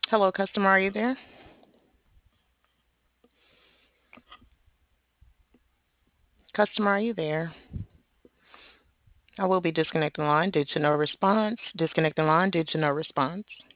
Hello, customer, are you there? Customer, are you there? I will be disconnecting the line due to no response. Disconnecting line due to no response.